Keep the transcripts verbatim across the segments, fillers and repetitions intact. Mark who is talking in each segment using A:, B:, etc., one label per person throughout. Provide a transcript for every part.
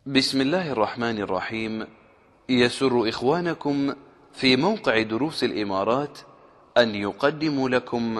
A: بسم الله الرحمن الرحيم. يسر إخوانكم في موقع دروس الإمارات أن يقدموا لكم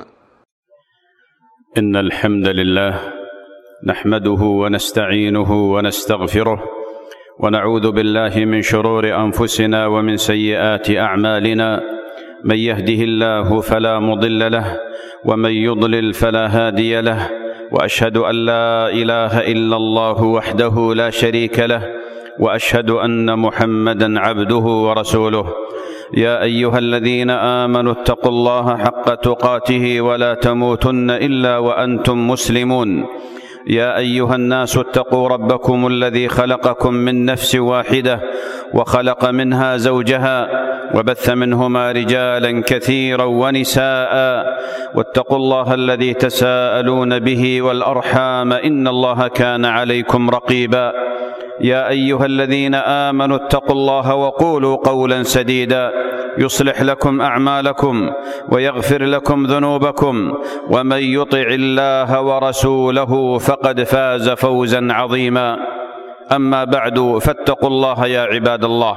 B: إن الحمد لله نحمده ونستعينه ونستغفره ونعوذ بالله من شرور أنفسنا ومن سيئات أعمالنا. من يهده الله فلا مضل له ومن يضلل فلا هادي له، وأشهد أن لا إله إلا الله وحده لا شريك له، وأشهد أن محمدًا عبده ورسوله. يا أيها الذين آمنوا اتقوا الله حق تقاته ولا تموتن إلا وأنتم مسلمون. يا أيها الناس اتقوا ربكم الذي خلقكم من نفس واحدة وخلق منها زوجها وبث منهما رجالا كثيرا ونساء، واتقوا الله الذي تساءلون به والأرحام إن الله كان عليكم رقيبا. يا أيها الذين آمنوا اتقوا الله وقولوا قولا سديدا يصلح لكم أعمالكم ويغفر لكم ذنوبكم، ومن يطع الله ورسوله فقد فاز فوزا عظيما. أما بعد، فاتقوا الله يا عباد الله،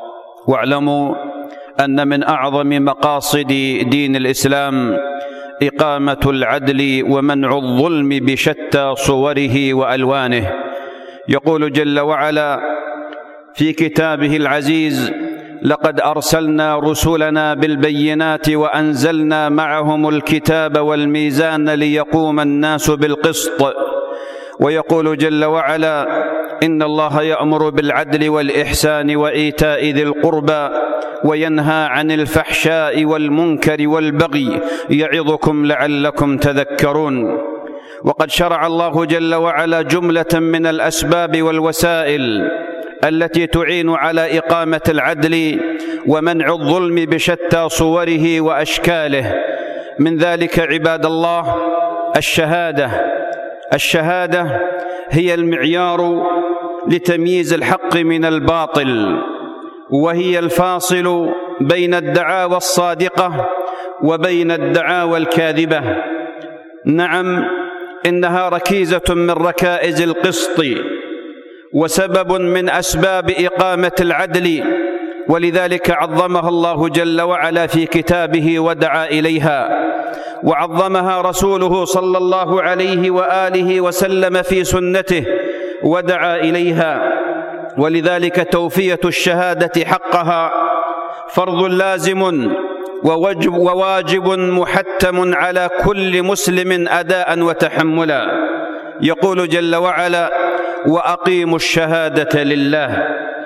B: واعلموا أن من أعظم مقاصد دين الإسلام إقامة العدل ومنع الظلم بشتى صوره وألوانه. يقول جل وعلا في كتابه العزيز: لقد أرسلنا رسلنا بالبينات وأنزلنا معهم الكتاب والميزان ليقوم الناس بالقسط. ويقول جل وعلا: إن الله يأمر بالعدل والإحسان وإيتاء ذي القربى وينهى عن الفحشاء والمنكر والبغي يعظكم لعلكم تذكرون. وقد شرع الله جل وعلا جملة من الأسباب والوسائل التي تعين على إقامة العدل ومنع الظلم بشتى صوره وأشكاله. من ذلك عباد الله الشهادة. الشهادة هي المعيار لتمييز الحق من الباطل، وهي الفاصل بين الدعاوى الصادقة وبين الدعاوى الكاذبة. نعم، إنها ركيزة من ركائز القسط وسبب من أسباب إقامة العدل، ولذلك عظمها الله جل وعلا في كتابه ودعا إليها، وعظمها رسوله صلى الله عليه وآله وسلم في سنته ودعا إليها. ولذلك توفية الشهادة حقها فرض لازم ووجب وواجب محتم على كل مسلم أداء وتحملا. يقول جل وعلا: وأقيموا الشهادة لله.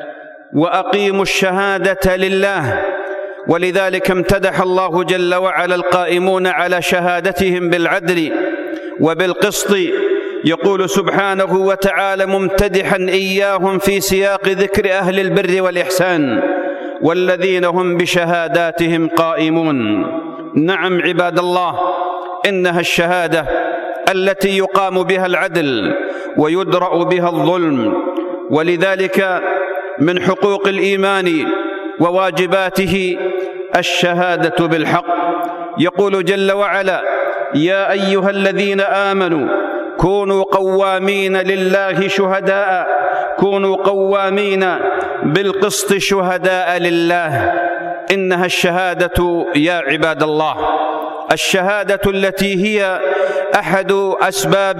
B: وأقيموا الشهادة لله. ولذلك امتدح الله جل وعلا القائمون على شهادتهم بالعدل وبالقسط. يقول سبحانه وتعالى ممتدحا إياهم في سياق ذكر أهل البر والإحسان: والذين هم بشهاداتهم قائمون. نعم عباد الله، إنها الشهادة التي يقام بها العدل ويدرأ بها الظلم. ولذلك من حقوق الإيمان وواجباته الشهادة بالحق. يقول جل وعلا: يا أيها الذين آمنوا كونوا قوامين لله شهداء كونوا قوامين بالقسط شهداء لله. إنها الشهادة يا عباد الله، الشهادة التي هي أحد أسباب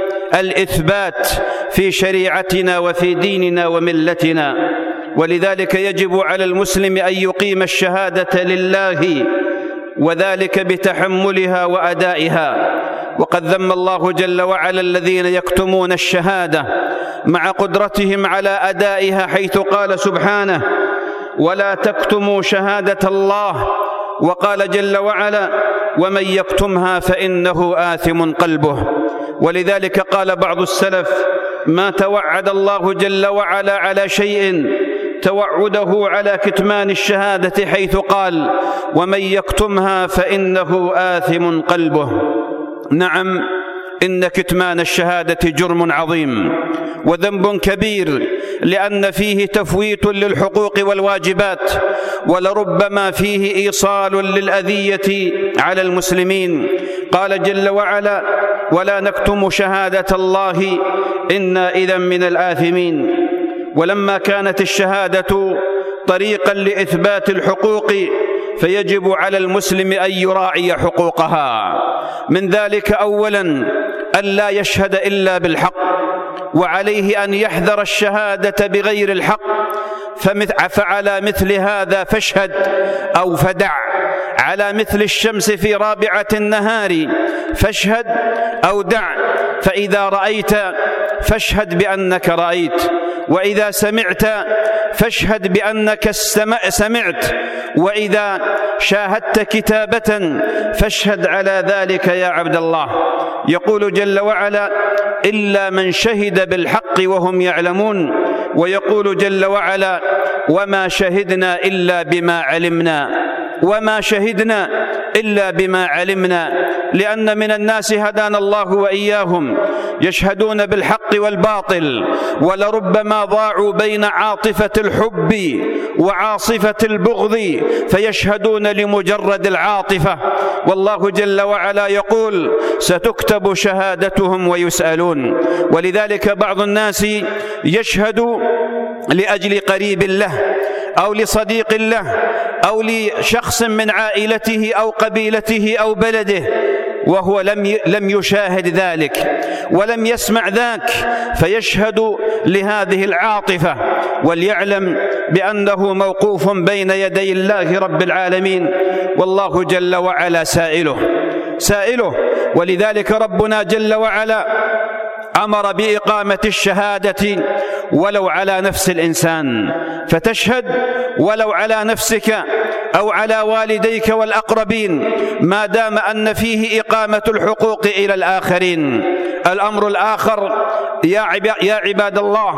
B: الإثبات في شريعتنا وفي ديننا وملتنا. ولذلك يجب على المسلم أن يقيم الشهادة لله، وذلك بتحملها وأدائها. وقد ذم الله جل وعلا الذين يكتمون الشهادة مع قدرتهم على أدائها، حيث قال سبحانه: ولا تكتموا شهادة الله. وقال جل وعلا: ومن يكتمها فإنه آثم قلبه. ولذلك قال بعض السلف: ما توعد الله جل وعلا على شيء توعده على كتمان الشهادة، حيث قال: ومن يكتمها فإنه آثم قلبه. نعم، إن كتمان الشهادة جرم عظيم وذنب كبير، لأن فيه تفويت للحقوق والواجبات، ولربما فيه إيصال للأذية على المسلمين. قال جل وعلا: ولا نكتم شهادة الله إنا إذا من الآثمين. ولما كانت الشهادة طريقا لإثبات الحقوق فيجب على المسلم أن يراعي حقوقها. من ذلك أولا أن لا يشهد إلا بالحق، وعليه أن يحذر الشهادة بغير الحق، فعلى مثل هذا فاشهد أو فدع. على مثل الشمس في رابعة النهار فاشهد أو دع، فإذا رأيت فاشهد بأنك رأيت، وإذا سمعت فاشهد بأنك سمعت، وإذا شاهدت كتابة فاشهد على ذلك يا عبد الله. يقول جل وعلا: إلا من شهد بالحق وهم يعلمون. ويقول جل وعلا: وما شهدنا إلا بما علمنا، وما شهدنا إلا بما علمنا. لأن من الناس هدانا الله وإياهم يشهدون بالحق والباطل، ولربما ضاعوا بين عاطفة الحب وعاصفة البغض فيشهدون لمجرد العاطفة. والله جل وعلا يقول: ستكتب شهادتهم ويسألون. ولذلك بعض الناس يشهد لأجل قريب له أو لصديق له أو لشخص من عائلته أو قبيلته أو بلده، وهو لم لم يشاهد ذلك ولم يسمع ذاك، فيشهد لهذه العاطفة، وليعلم بأنه موقوف بين يدي الله رب العالمين، والله جل وعلا سائله سائله ولذلك ربنا جل وعلا أمر بإقامة الشهادة ولو على نفس الإنسان، فتشهد ولو على نفسك أو على والديك والأقربين، ما دام أن فيه إقامة الحقوق إلى الآخرين. الأمر الآخر يا عباد الله،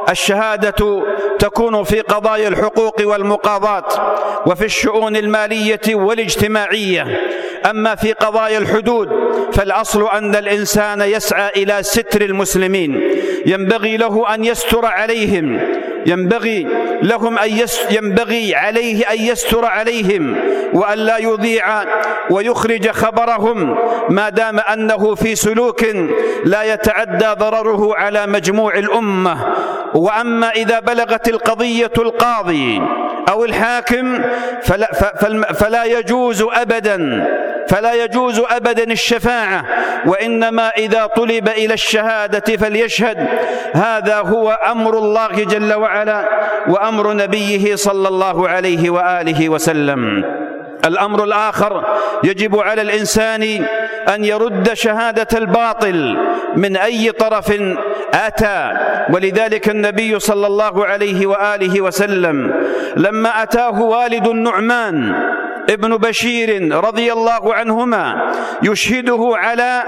B: الشهادة تكون في قضايا الحقوق والمقاضات وفي الشؤون المالية والاجتماعية. أما في قضايا الحدود فالأصل أن الإنسان يسعى إلى ستر المسلمين، ينبغي له أن يستر عليهم، ينبغي لهم أن ينبغي عليه أن يستر عليهم وأن لا يضيع ويخرج خبرهم، ما دام أنه في سلوك لا يتعدى ضرره على مجموع الأمة. وأما إذا بلغت القضية القاضي أو الحاكم فلا, فلا يجوز أبدا فلا يجوز أبدا الشفاعة، وإنما إذا طلب إلى الشهادة فليشهد. هذا هو أمر الله جل وعلا وأمر نبيه صلى الله عليه وآله وسلم. الأمر الآخر، يجب على الإنسان أن يرد شهادة الباطل من أي طرف أتى. ولذلك النبي صلى الله عليه وآله وسلم لما أتاه والد النعمان ابن بشير رضي الله عنهما يشهده على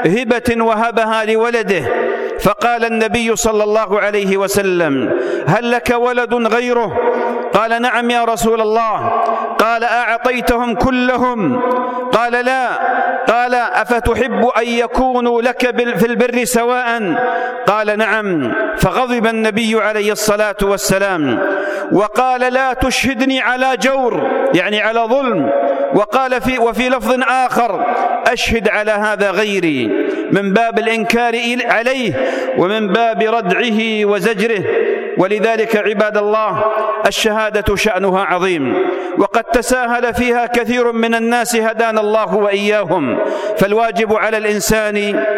B: هبة وهبها لولده، فقال النبي صلى الله عليه وسلم: هل لك ولد غيره؟ قال: نعم يا رسول الله. قال: أعطيتهم كلهم؟ قال: لا. قال: أفتحب أن يكونوا لك في البر سواء؟ قال: نعم. فغضب النبي عليه الصلاة والسلام وقال: لا تشهدني على جور، يعني على ظلم. وقال في وفي لفظ آخر: أشهد على هذا غيري، من باب الإنكار عليه ومن باب ردعه وزجره. ولذلك عباد الله، الشهادة شأنها عظيم، وقد تساهل فيها كثير من الناس هدانا الله وإياهم. فالواجب على الإنسان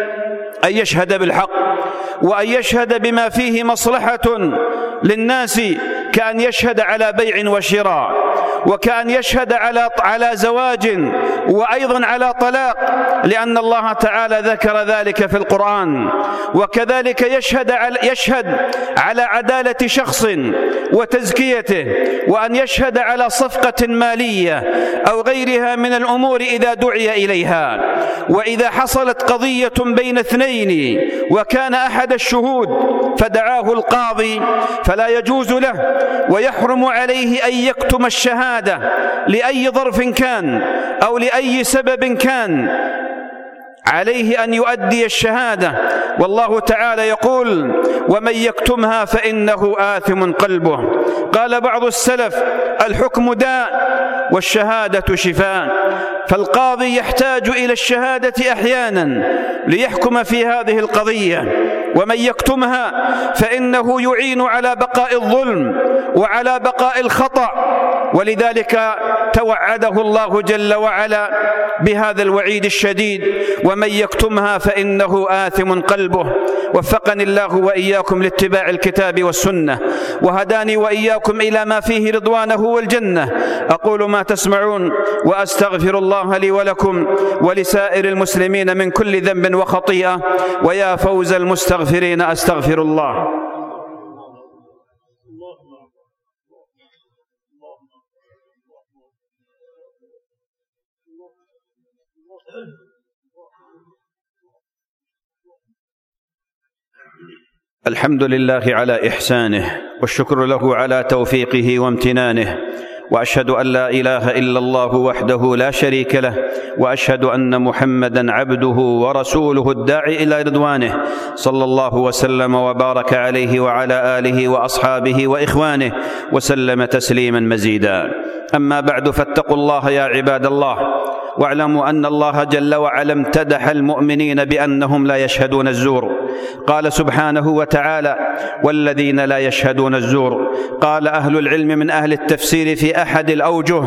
B: أن يشهد بالحق، وأن يشهد بما فيه مصلحة للناس، كأن يشهد على بيع وشراء، وكأن يشهد على على زواج، وأيضا على طلاق، لأن الله تعالى ذكر ذلك في القرآن. وكذلك يشهد على يشهد على عدالة شخص وتزكيته، وأن يشهد على صفقة مالية أو غيرها من الأمور إذا دعي إليها. وإذا حصلت قضية بين اثنين وكان أحد الشهود فدعاه القاضي فلا يجوز له ويحرم عليه أن يكتم الشهادة لأي ظرف كان أو لأي سبب كان، عليه أن يؤدي الشهادة. والله تعالى يقول: ومن يكتمها فإنه آثم قلبه. قال بعض السلف: الحكم داء والشهادة شفاء. فالقاضي يحتاج إلى الشهادة أحيانا ليحكم في هذه القضية، ومن يكتمها فإنه يعين على بقاء الظلم وعلى بقاء الخطأ، ولذلك توعده الله جل وعلا بهذا الوعيد الشديد: ومن يكتمها فإنه آثم قلبه. وفقني الله وإياكم لاتباع الكتاب والسنة، وهداني وإياكم إلى ما فيه رضوانه والجنة. أقول ما تسمعون وأستغفر الله لي ولكم ولسائر المسلمين من كل ذنب وخطيئة، ويا فوز المستغفرين أستغفر الله. الحمد لله على إحسانه، والشكر له على توفيقه وامتنانه، وأشهد أن لا إله إلا الله وحده لا شريك له، وأشهد أن محمدًا عبده ورسوله الداعي إلى رضوانه، صلى الله وسلم وبارك عليه وعلى آله وأصحابه وإخوانه وسلم تسليمًا مزيدا. أما بعد، فاتقوا الله يا عباد الله، واعلموا أن الله جل وعلا امتدح المؤمنين بأنهم لا يشهدون الزور. قال سبحانه وتعالى: والذين لا يشهدون الزور. قال أهل العلم من أهل التفسير في أحد الأوجه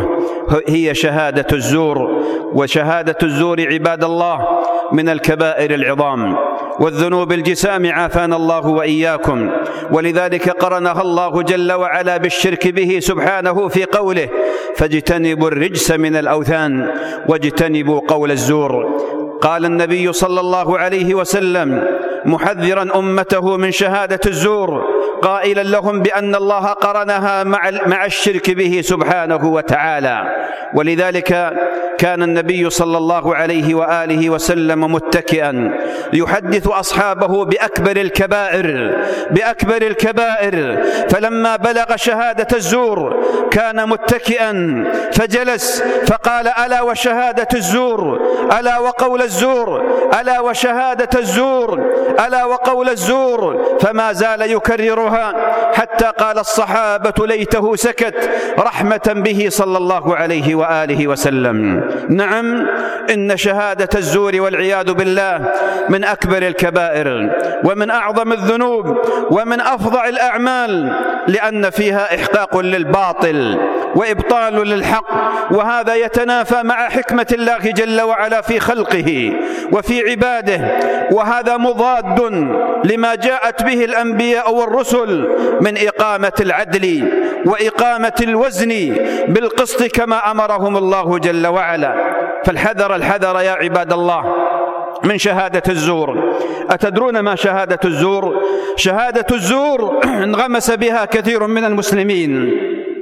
B: هي شهادة الزور. وشهادة الزور عباد الله من الكبائر العظام والذنوب الجسام، عافانا الله وإياكم، ولذلك قرنها الله جل وعلا بالشرك به سبحانه في قوله: فاجتنبوا الرجس من الأوثان واجتنبوا قول الزور. قال النبي صلى الله عليه وسلم محذرا أمته من شهادة الزور، قائلا لهم بأن الله قرنها مع مع الشرك به سبحانه وتعالى. ولذلك كان النبي صلى الله عليه وآله وسلم متكئا يحدث أصحابه بأكبر الكبائر بأكبر الكبائر فلما بلغ شهادة الزور كان متكئا فجلس فقال: ألا وشهادة الزور، ألا وقول الزور، ألا وشهادة الزور، ألا وقول الزور، فما زال يكررها حتى قال الصحابة: ليته سكت، رحمة به صلى الله عليه وآله وسلم. نعم، إن شهادة الزور والعياذ بالله من أكبر الكبائر ومن أعظم الذنوب ومن أفظع الأعمال، لأن فيها إحقاق للباطل وإبطال للحق، وهذا يتنافى مع حكمة الله جل وعلا في خلقه وفي عباده، وهذا مضاد لما جاءت به الأنبياء والرسل من إقامة العدل وإقامة الوزن بالقسط كما أمرهم الله جل وعلا. فالحذر الحذر يا عباد الله من شهادة الزور. أتدرون ما شهادة الزور؟ شهادة الزور انغمس بها كثير من المسلمين،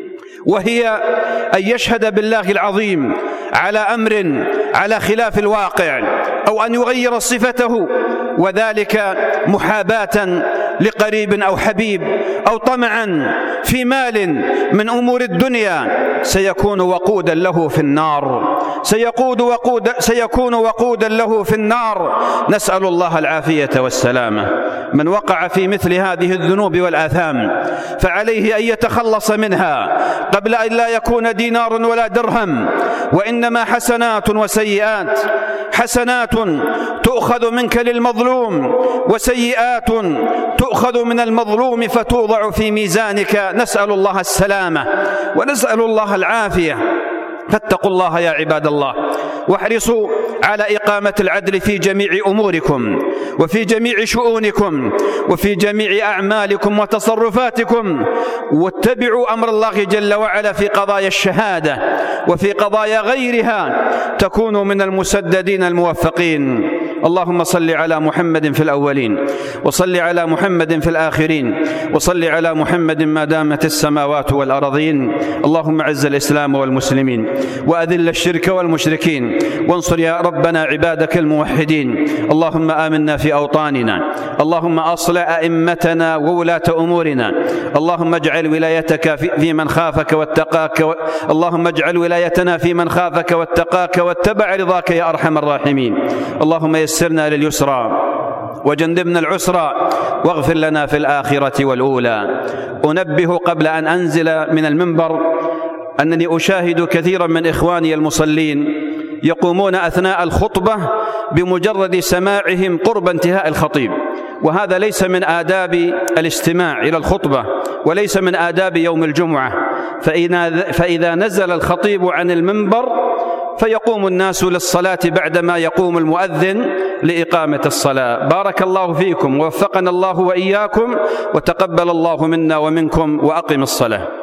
B: وهي أن يشهد بالله العظيم على أمر على خلاف الواقع، أو أن يغير صفته، وذلك محاباة لقريب أو حبيب، أو طمعا في مال من أمور الدنيا سيكون وقودا له في النار سيقود وقود سيكون وقودا له في النار. نسأل الله العافية والسلامة. من وقع في مثل هذه الذنوب والآثام فعليه أن يتخلص منها قبل أن لا يكون دينار ولا درهم، وإنما حسنات وسيئات. حسنات تؤخذ منك للمظلوم، وسيئات تؤخذ من المظلوم فتوضع في ميزانك. نسأل الله السلامة ونسأل الله العافية. فاتقوا الله يا عباد الله، واحرصوا على إقامة العدل في جميع أموركم وفي جميع شؤونكم وفي جميع أعمالكم وتصرفاتكم، واتبعوا أمر الله جل وعلا في قضايا الشهادة وفي قضايا غيرها، تكونوا من المسددين الموفقين. اللهم صل على محمد في الأولين، وصل على محمد في الآخرين، وصل على محمد ما دامت السماوات والأرضين. اللهم أعز الإسلام والمسلمين، وأذل الشرك والمشركين، وانصر يا ربنا عبادك الموحدين. اللهم آمنا في أوطاننا، اللهم أصلح أئمتنا وولاة أمورنا، اللهم اجعل ولايتك في من خافك واتقاك و... اللهم اجعل ولايتنا في من خافك واتقاك واتبع رضاك يا أرحم الراحمين. اللهم يسرنا لليسرى وجنبنا العسرى، واغفر لنا في الآخرة والأولى. أنبه قبل أن أنزل من المنبر أنني أشاهد كثيرا من إخواني المصلين يقومون أثناء الخطبة بمجرد سماعهم قرب انتهاء الخطيب وهذا ليس من آداب الاستماع إلى الخطبة وليس من آداب يوم الجمعة. فإذا نزل الخطيب عن المنبر فيقوم الناس للصلاة بعدما يقوم المؤذن لإقامة الصلاة. بارك الله فيكم ووفقنا الله وإياكم، وتقبل الله منا ومنكم، وأقم الصلاة.